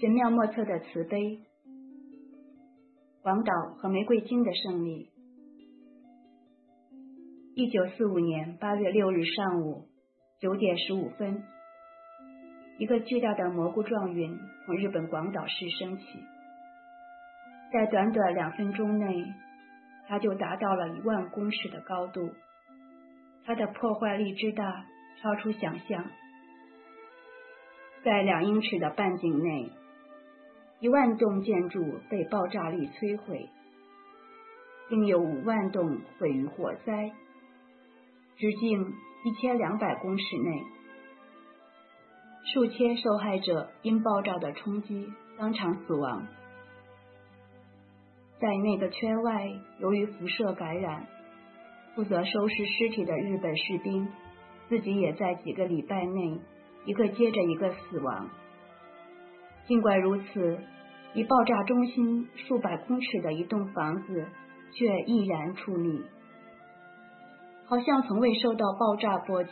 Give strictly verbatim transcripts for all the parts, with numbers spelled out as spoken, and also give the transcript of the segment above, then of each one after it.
神妙莫测的慈悲。广岛和玫瑰金的胜利。一九四五年八月六日上午九点十五分，一个巨大的蘑菇状云从日本广岛市升起，在短短两分钟内，它就达到了一万公尺的高度，它的破坏力之大超出想象。在两英尺的半径内，一万栋建筑被爆炸力摧毁，并有五万栋毁于火灾，直径一千两百公尺内，数千受害者因爆炸的冲击当场死亡。在那个圈外，由于辐射感染，负责收拾尸体的日本士兵自己也在几个礼拜内一个接着一个死亡。尽管如此，离爆炸中心数百公尺的一栋房子却毅然矗立，好像从未受到爆炸波及。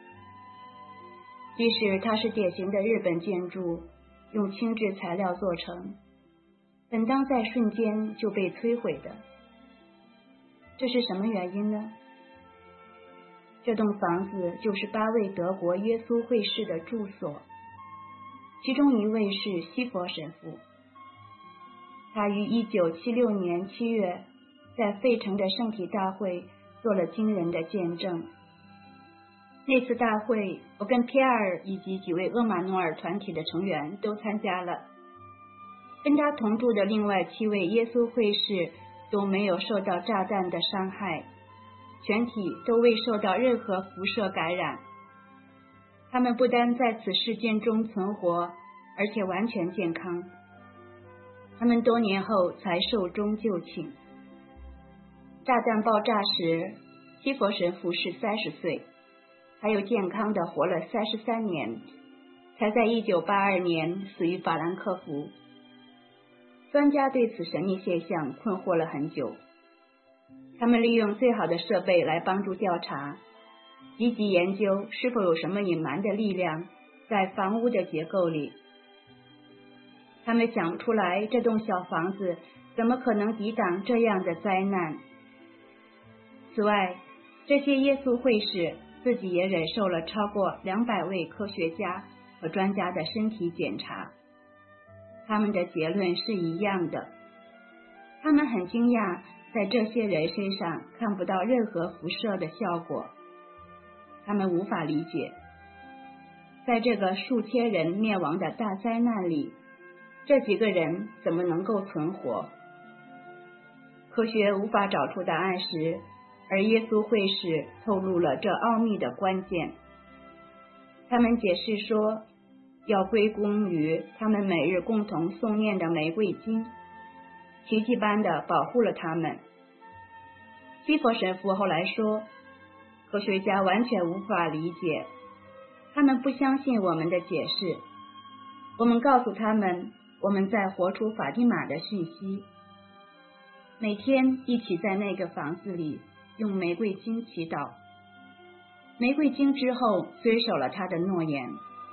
即使它是典型的日本建筑，用轻质材料做成，本当在瞬间就被摧毁的。这是什么原因呢？这栋房子就是八位德国耶稣会士的住所，其中一位是西佛神父。他于一九七六年七月在费城的圣体大会做了惊人的见证。那次大会，我跟皮埃尔以及几位厄马努尔团体的成员都参加了，跟他同住的另外七位耶稣会士都没有受到炸弹的伤害，全体都未受到任何辐射感染。他们不但在此事件中存活，而且完全健康。他们多年后才寿终就寝。炸弹爆炸时，西佛神父是三十岁，他又健康地活了三十三年，才在一九八二年死于法兰克福。专家对此神秘现象困惑了很久，他们利用最好的设备来帮助调查，积极研究是否有什么隐瞒的力量在房屋的结构里。他们想不出来这栋小房子怎么可能抵挡这样的灾难。此外，这些耶稣会士自己也忍受了超过两百位科学家和专家的身体检查，他们的结论是一样的。他们很惊讶，在这些人身上看不到任何辐射的效果。他们无法理解，在这个数千人灭亡的大灾难里，这几个人怎么能够存活？科学无法找出答案时，而耶稣会士透露了这奥秘的关键。他们解释说，要归功于他们每日共同诵念的玫瑰经，奇迹般地保护了他们。西佛神父后来说，科学家完全无法理解，他们不相信我们的解释。我们告诉他们，我们在活出法蒂玛的讯息，每天一起在那个房子里用玫瑰经祈祷。玫瑰经之后遵守了他的诺言。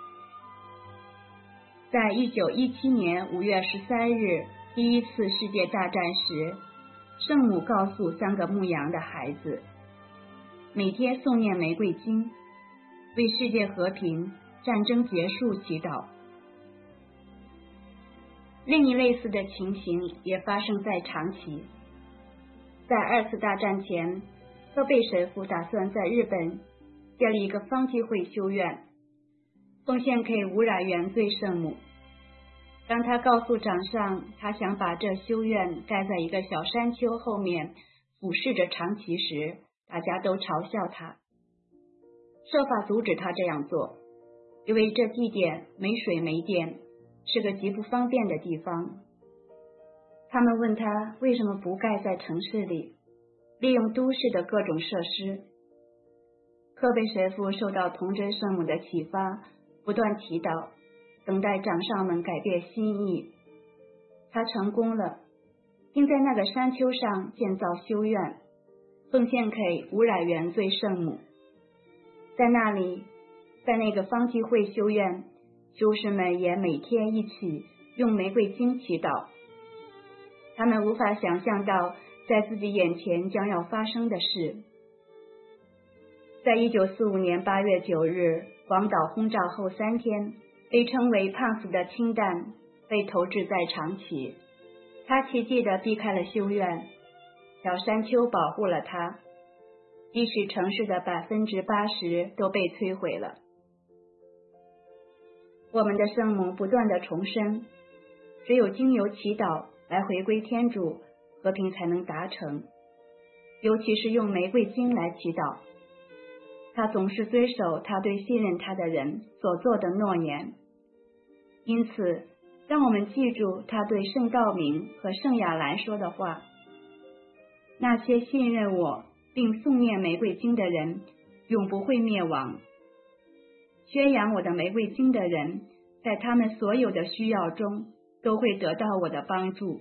在一九一七年五月十三日第一次世界大战时，圣母告诉三个牧羊的孩子，每天诵念玫瑰经，为世界和平、战争结束祈祷。另一类似的情形也发生在长崎。在二次大战前，科贝神父打算在日本建立一个方济会修院，奉献给污染原罪圣母。当他告诉长上他想把这修院盖在一个小山丘后面俯视着长崎时，大家都嘲笑他，设法阻止他这样做，因为这地点没水没电，是个极不方便的地方。他们问他为什么不盖在城市里，利用都市的各种设施。科贝神父受到童真圣母的启发，不断祈祷，等待长上们改变心意。他成功了，并在那个山丘上建造修院，奉献给污染原罪圣母。在那里，在那个方济会修院，修士们也每天一起用玫瑰经祈祷。他们无法想象到在自己眼前将要发生的事。在一九四五年八月九日广岛轰炸后三天，被称为胖死的氢弹被投掷在长崎，他奇迹地避开了修院，小山丘保护了他，即使城市的百分之八十都被摧毁了。我们的圣母不断地重申，只有经由祈祷来回归天主，和平才能达成，尤其是用玫瑰经来祈祷。他总是遵守他对信任他的人所做的诺言，因此让我们记住他对圣道明和圣亚兰说的话：那些信任我并诵念玫瑰经的人永不会灭亡，宣扬我的玫瑰经的人在他们所有的需要中都会得到我的帮助。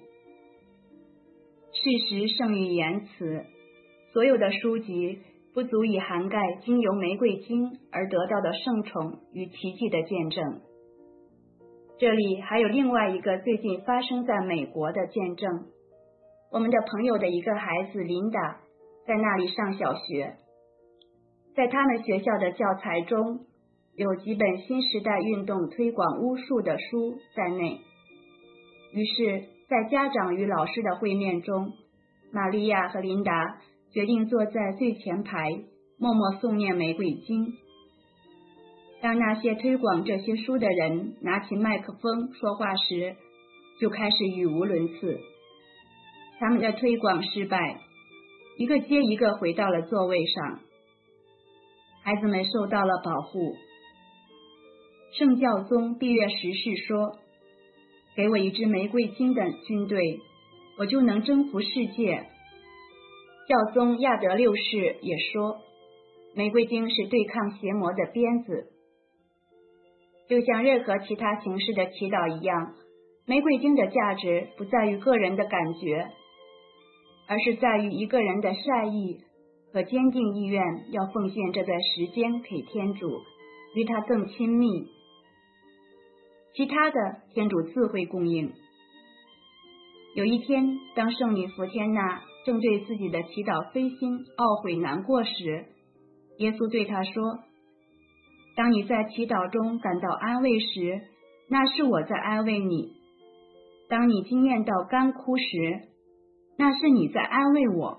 事实胜于言辞，所有的书籍不足以涵盖经由玫瑰经而得到的圣宠与奇迹的见证。这里还有另外一个最近发生在美国的见证。我们的朋友的一个孩子琳达在那里上小学，在他们学校的教材中有几本新时代运动推广巫术的书在内。于是在家长与老师的会面中，玛利亚和琳达决定坐在最前排，默默诵念玫瑰经。当那些推广这些书的人拿起麦克风说话时，就开始语无伦次。他们的推广失败，一个接一个回到了座位上，孩子们受到了保护。圣教宗闭月十世说：给我一支玫瑰经的军队，我就能征服世界。教宗亚德六世也说，玫瑰经是对抗邪魔的鞭子。就像任何其他形式的祈祷一样，玫瑰经的价值不在于个人的感觉，而是在于一个人的善意和坚定意愿要奉献这段时间给天主，与他更亲密。其他的天主自会供应。有一天，当圣女福天娜正对自己的祈祷飞心懊悔难过时，耶稣对她说：当你在祈祷中感到安慰时，那是我在安慰你；当你经验到干枯时，那是你在安慰我。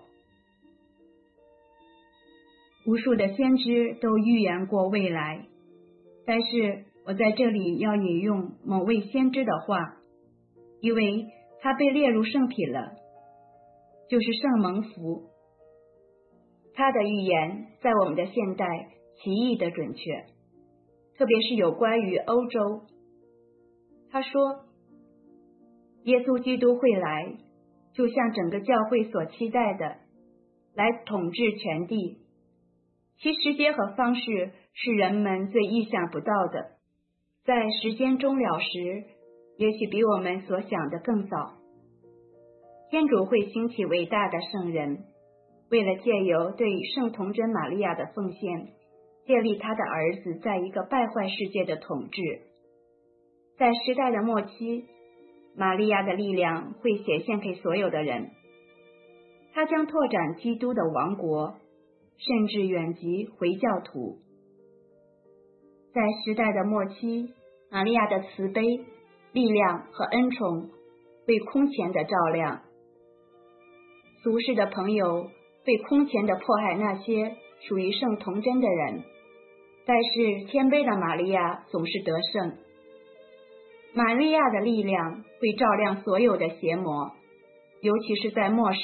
无数的先知都预言过未来，但是我在这里要引用某位先知的话，因为他被列入圣品了，就是圣蒙福。他的预言在我们的现代奇异的准确，特别是有关于欧洲。他说，耶稣基督会来，就像整个教会所期待的，来统治全地。其时间和方式是人们最意想不到的，在时间终了时，也许比我们所想的更早。天主会兴起伟大的圣人，为了借由对圣童贞玛利亚的奉献，建立他的儿子在一个败坏世界的统治。在时代的末期，玛利亚的力量会显现给所有的人，他将拓展基督的王国，甚至远及回教徒。在时代的末期，玛利亚的慈悲、力量和恩宠会空前的照亮。俗世的朋友会空前的迫害那些属于圣童贞的人，但是谦卑的玛利亚总是得胜。玛利亚的力量会照亮所有的邪魔，尤其是在末世。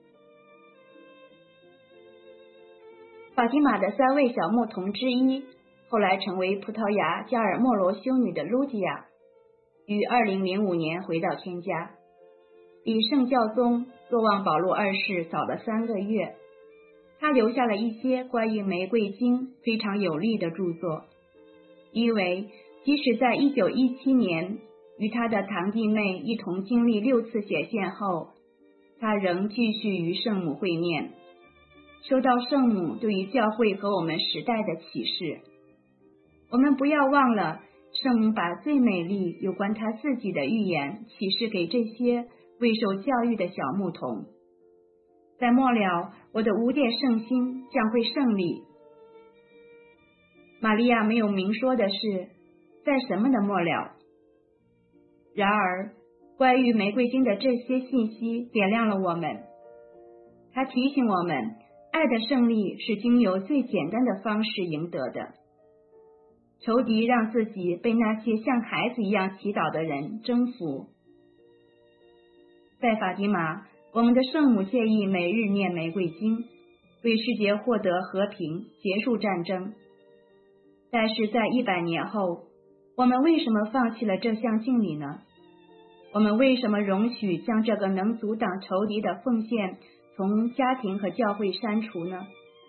法提玛的三位小牧童之一，后来成为葡萄牙加尔默罗修女的卢迪亚，于二零零五年回到天家，比圣教宗若望保禄二世早了三个月。他留下了一些关于玫瑰经非常有力的著作，因为即使在一九一七年与他的堂弟妹一同经历六次显现后，他仍继续与圣母会面，收到圣母对于教会和我们时代的启示。我们不要忘了， 圣母把最美丽有关她自己的预言启示给这些未受教育的小牧童。在末了，我的无殿圣心将会胜利。玛利亚没有明说的是在什么的末了。然而，关于玫瑰经的这些信息点亮了我们，它提醒我们，爱的胜利是经由最简单的方式赢得的。仇敌让自己被那些像孩子一样祈祷的人征服。在法蒂玛，我们的圣母建议每日念玫瑰经，为世界获得和平，结束战争。但是在一百年后，我们为什么放弃了这项敬礼呢？我们为什么容许将这个能阻挡仇敌的奉献从家庭和教会删除呢？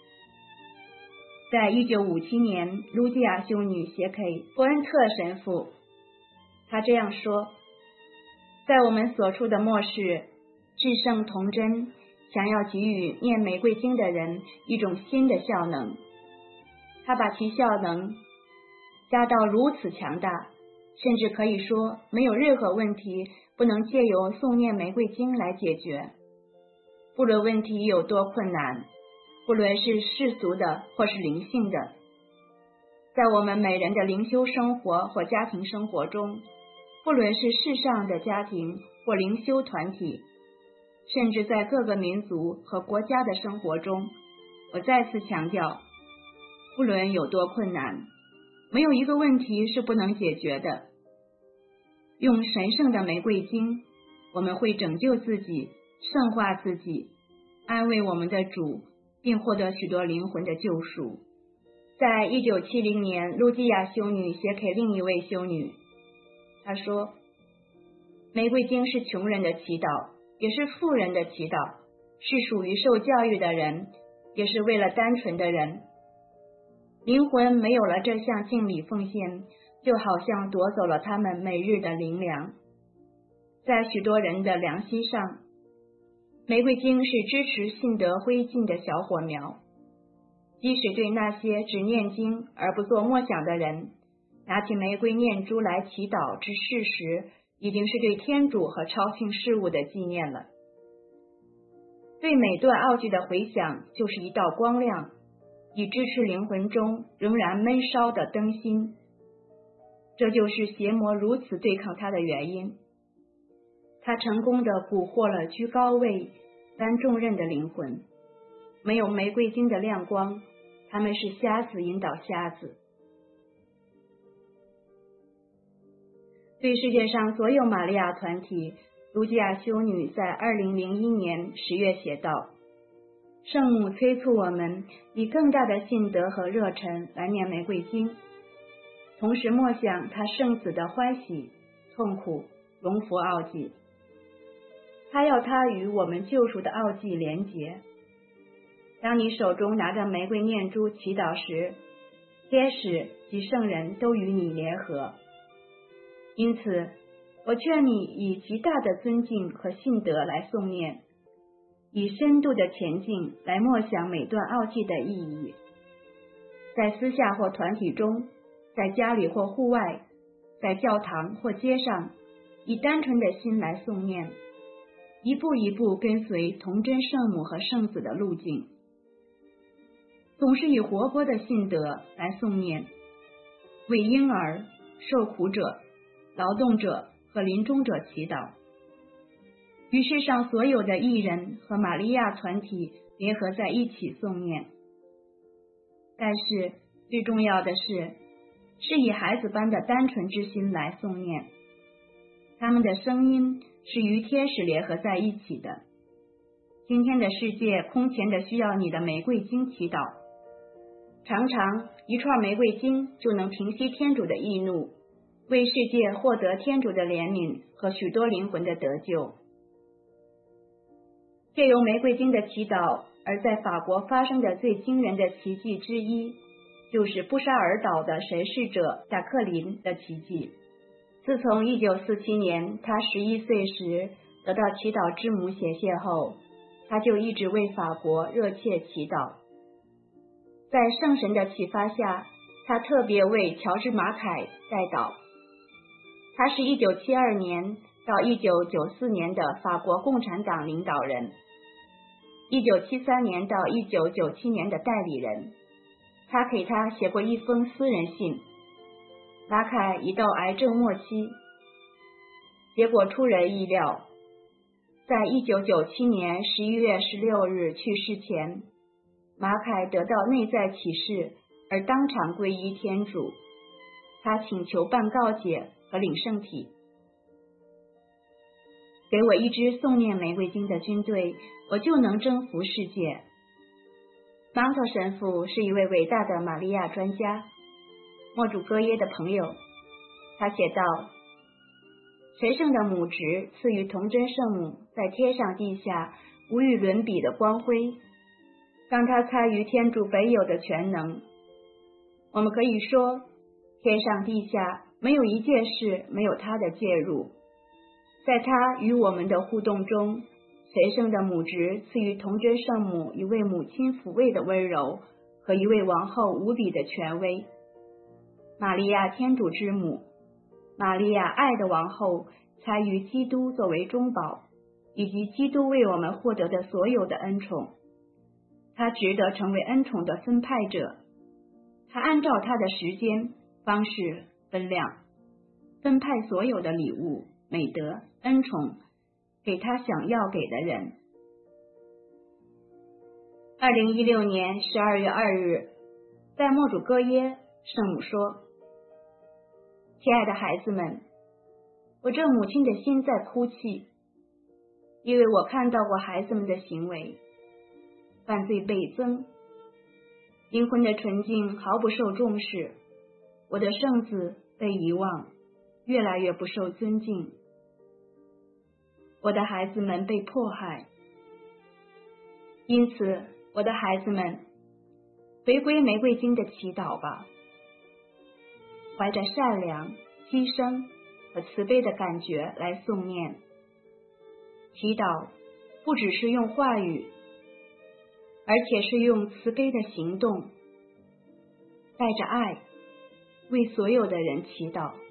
在一九五七年，卢基亚修女写给伯恩特神父，他这样说：在我们所处的末世，至圣童真想要给予念玫瑰经的人一种新的效能，他把其效能加到如此强大，甚至可以说没有任何问题不能借由诵念玫瑰经来解决，不论问题有多困难，不论是世俗的或是灵性的。在我们每人的灵修生活或家庭生活中，不论是世上的家庭或灵修团体，甚至在各个民族和国家的生活中，我再次强调，不论有多困难，没有一个问题是不能解决的。用神圣的玫瑰经，我们会拯救自己，圣化自己，安慰我们的主，并获得许多灵魂的救赎。在一九七零年，路基亚修女写给另一位修女，她说：玫瑰经是穷人的祈祷，也是富人的祈祷，是属于受教育的人，也是为了单纯的人。灵魂没有了这项敬礼奉献，就好像夺走了他们每日的灵粮。在许多人的良心上，玫瑰经是支持信德灰烬的小火苗，即使对那些只念经而不做默想的人，拿起玫瑰念珠来祈祷之事时，已经是对天主和超性事物的纪念了。对每段奥句的回响就是一道光亮，以支持灵魂中仍然闷烧的灯芯。这就是邪魔如此对抗他的原因。他成功地蛊惑了居高位担重任的灵魂。没有玫瑰经的亮光，他们是瞎子引导瞎子。对世界上所有玛利亚团体，卢基亚修女在二零零一年十月写道：圣母催促我们以更大的信德和热忱来念玫瑰经，同时默想她圣子的欢喜、痛苦、荣福奥迹。她要它与我们救赎的奥迹连结。当你手中拿着玫瑰念珠祈祷时，天使及圣人都与你联合。因此，我劝你以极大的尊敬和信德来诵念，以深度的前进来默想每段奥迹的意义。在私下或团体中，在家里或户外，在教堂或街上，以单纯的心来诵念，一步一步跟随童真圣母和圣子的路径，总是以活泼的信德来诵念，为婴儿、受苦者、劳动者和临终者祈祷，与世上所有的义人和玛利亚团体联合在一起诵念。但是最重要的是，是以孩子般的单纯之心来诵念，他们的声音是与天使联合在一起的。今天的世界空前的需要你的玫瑰经祈祷，常常一串玫瑰经就能平息天主的易怒，为世界获得天主的怜悯和许多灵魂的得救。借由玫瑰经的祈祷，而在法国发生的最惊人的奇迹之一，就是布沙尔岛的神视者贾克林的奇迹。自从一九四七年他十一岁时得到祈祷之母显现后，他就一直为法国热切祈祷。在圣神的启发下， 他特别为乔治·马凯代祷。他是一九七二年到一九九四年的法国共产党领导人，一九七三年到一九九七年的代理人。他给他写过一封私人信。马凯已到癌症末期，结果出人意料，在一九九七年十一月十六日去世前，马凯得到内在启示而当场皈依天主。他请求办告解和领圣体。给我一支诵念玫瑰经的军队，我就能征服世界。芒特神父是一位伟大的玛利亚专家，默主戈耶的朋友。他写道：神圣的母职赐予童真圣母在天上地下无与伦比的光辉，让他参与天主本有的全能。我们可以说，天上地下没有一件事没有他的介入。在他与我们的互动中，神圣的母职赐予童真圣母一位母亲抚慰的温柔和一位王后无比的权威。玛利亚天主之母，玛利亚爱的王后，参与基督作为中保，以及基督为我们获得的所有的恩宠。她值得成为恩宠的分派者。她按照她的时间、方式、分量，分派所有的礼物、美德、恩宠给他想要给的人。二零一六年十二月二日，在默主戈耶，圣母说：亲爱的孩子们，我这母亲的心在哭泣，因为我看到过孩子们的行为，犯罪倍增，灵魂的纯净毫不受重视，我的圣子被遗忘，越来越不受尊敬。我的孩子们被迫害，因此，我的孩子们，回归玫瑰经的祈祷吧，怀着善良、牺牲和慈悲的感觉来诵念。祈祷不只是用话语，而且是用慈悲的行动，带着爱，为所有的人祈祷。